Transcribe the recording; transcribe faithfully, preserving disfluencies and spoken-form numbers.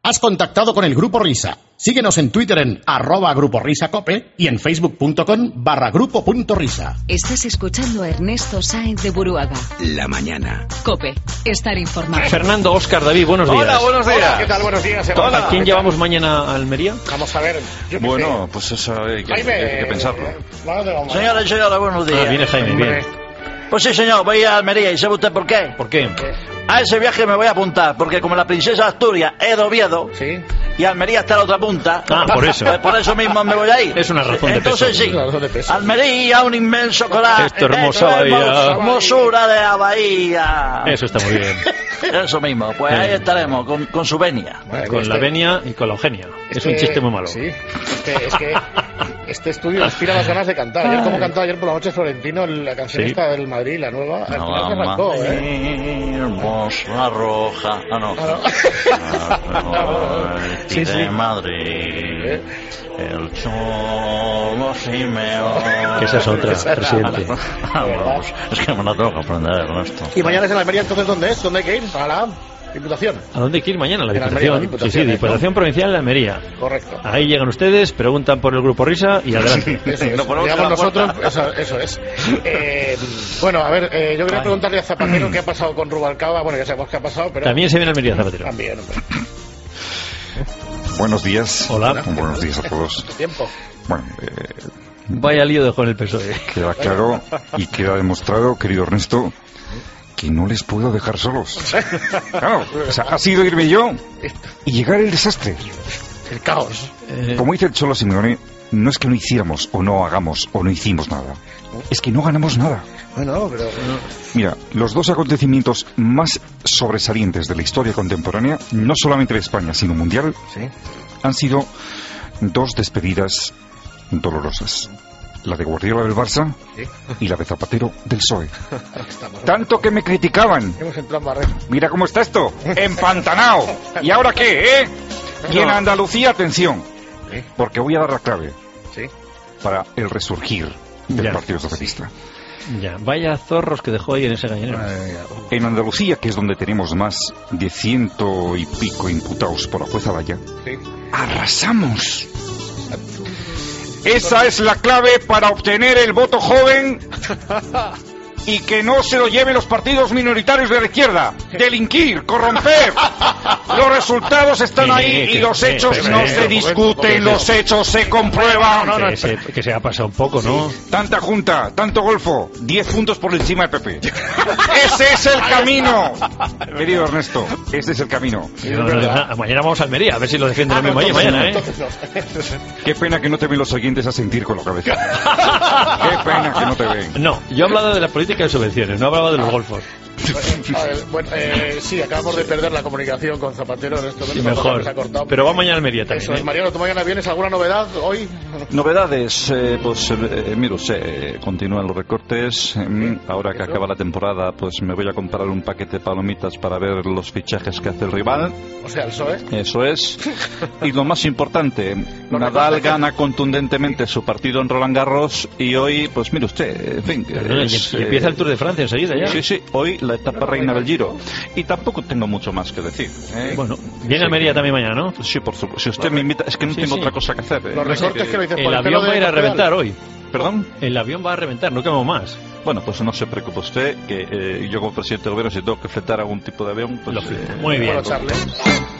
Has contactado con el Grupo Risa. Síguenos en Twitter en arroba Grupo Risa Cope y en facebook.com barra grupo punto risa. Estás escuchando a Ernesto Sáenz de Buruaga. La mañana. Cope, estar informado. Fernando, Óscar, David, buenos días. Hola, buenos días. Hola, ¿qué tal? Buenos días. Hola. ¿A quién llevamos mañana a Almería? Vamos a ver. Yo Bueno, pues eso hay que, Jaime, hay que pensarlo. eh, Señora y señora, buenos días. Ah, viene Jaime, bien. Pues sí, señor, voy a Almería. ¿Y sabe usted por qué? ¿Por qué? A ese viaje me voy a apuntar, porque como la princesa de Asturias es de Oviedo, Sí. y Almería está a la otra punta, Ah, por eso. pues por eso mismo me voy a ir. Es una razón de Entonces peso. sí, Es una razón de peso. Almería, un inmenso colar. Esta hermosa bahía. Hermosura de la bahía. Eso está muy bien. Eso mismo, pues ahí estaremos, con, con su venia. Bueno, Con este- la venia y con la Eugenia. Es este- un chiste muy malo. Sí, es que, es que este estudio inspira las ganas de cantar. Ayer, como cantó ayer por la noche Florentino, la canción Sí. esta del Madrid, la nueva, al final se La arrancó, ¿eh? hermosa roja. Ah, no. Ah, Sí, Sí, de sí. Madrid. El Cholo Simeone. Que esa es otra, presidente. Vamos, es que me la tengo que aprender, Ernesto. ¿Y mañana es en Almería, entonces dónde es? ¿Dónde hay que ir? A la Diputación. ¿A dónde hay que ir mañana? La En Almería, Diputación. la Diputación, sí, sí, ¿eh? Diputación Provincial de Almería. Correcto. Ahí llegan ustedes, preguntan por el Grupo Risa y adelante. Eso es. Lo ponemos Llegamos en la nosotros, puerta. eso, eso es. Eh, bueno, a ver, eh, yo quería Ay. preguntarle a Zapatero qué ha pasado con Rubalcaba. Bueno, ya sabemos qué ha pasado, pero... También se viene a Almería, Zapatero. También, hombre. Buenos días. Hola. Buenos días a todos. Tiempo. Bueno, eh, Vaya lío dejó en el P S O E. queda claro y queda demostrado, querido Ernesto, que no les puedo dejar solos. Claro, o sea, ha sido irme yo y llegar el desastre. El caos. Eh, Como dice el Cholo Simeone, no es que no hiciéramos o no hagamos o no hicimos nada. Es que no ganamos nada. Bueno, pero... Mira, los dos acontecimientos más sobresalientes de la historia contemporánea, no solamente de España, sino mundial, Sí. han sido dos despedidas dolorosas. La de Guardiola del Barça Sí. y la de Zapatero del P S O E. Estamos... Tanto que me criticaban. Hemos entrado en barrera. Mira cómo está esto. Empantanado. ¿Y ahora qué, eh? Y en Andalucía, atención. Sí. Porque voy a dar la clave Sí. para el resurgir del Ya. Partido Socialista. ya, vaya zorros que dejó ahí en ese gallinero. En Andalucía, que es donde tenemos más de ciento y pico imputados por la jueza Valla, Sí. arrasamos. Esa es la clave para obtener el voto joven y que no se lo lleven los partidos minoritarios de la izquierda. Delinquir, corromper. Los resultados están ahí y los hechos no se discuten, los hechos se comprueban. que, se, que se ha pasado un poco, ¿no? Tanta junta, tanto golfo, diez puntos por encima del P P. Ese es el camino. Querido Ernesto, ese es el camino. No, no, no, mañana vamos a Almería, a ver si lo defiende lo mismo allí mañana, ¿eh? Qué pena que no te ven los oyentes a sentir con la cabeza. Qué pena que no te ven. No, yo he hablado de la política de subvenciones, no he hablado de los golfos. Bueno, a ver, bueno, eh, sí, acabamos de perder la comunicación con Zapatero en este Y momento. mejor. Se ha cortado. Pero va mañana a Almería Eso también, es, ¿eh? Mariano, ¿tú mañana vienes? ¿Alguna novedad hoy? Novedades, eh, pues eh, mire usted, eh, continúan los recortes. eh, ahora que acaba la temporada, pues me voy a comprar un paquete de palomitas para ver los fichajes que hace el rival. O sea, el P S O E. Eso es. Y lo más importante, Nadal gana contundentemente su partido en Roland Garros y hoy, pues mire usted, en fin. Perdona, y, es, y empieza eh, el Tour de Francia enseguida ya. Sí, sí, hoy la etapa reina del Giro. Y tampoco tengo mucho más que decir. ¿eh? Bueno, viene a Almería también mañana, ¿no? Sí, por supuesto. Si usted me invita, es que no Sí, tengo sí. otra cosa que hacer. ¿eh? Los No sé recortes qué- que lo dices por El el pelo avión va a de ir a Portugal. reventar hoy. ¿Perdón? El avión va a reventar, no quedamos más. Bueno, pues no se preocupe usted, que eh, yo como presidente del gobierno, si tengo que fletar algún tipo de avión, pues... Lo fleta. eh, Muy bien. Bueno, Charles.